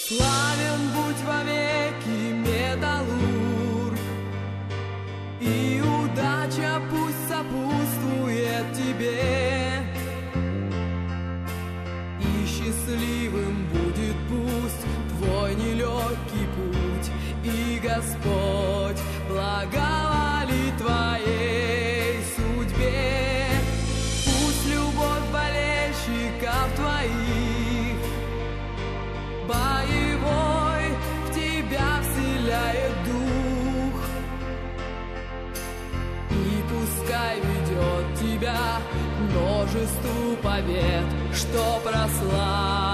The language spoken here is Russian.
Славен будь вовеки, металлург, и удача пусть сопутствует тебе, и счастливым будет пусть твой нелегкий путь, и Господь благоволит твоей судьбе. Пусть любовь болельщиков твоих боевой в тебя вселяет дух, и пускай ведет тебя к множеству побед, что прославит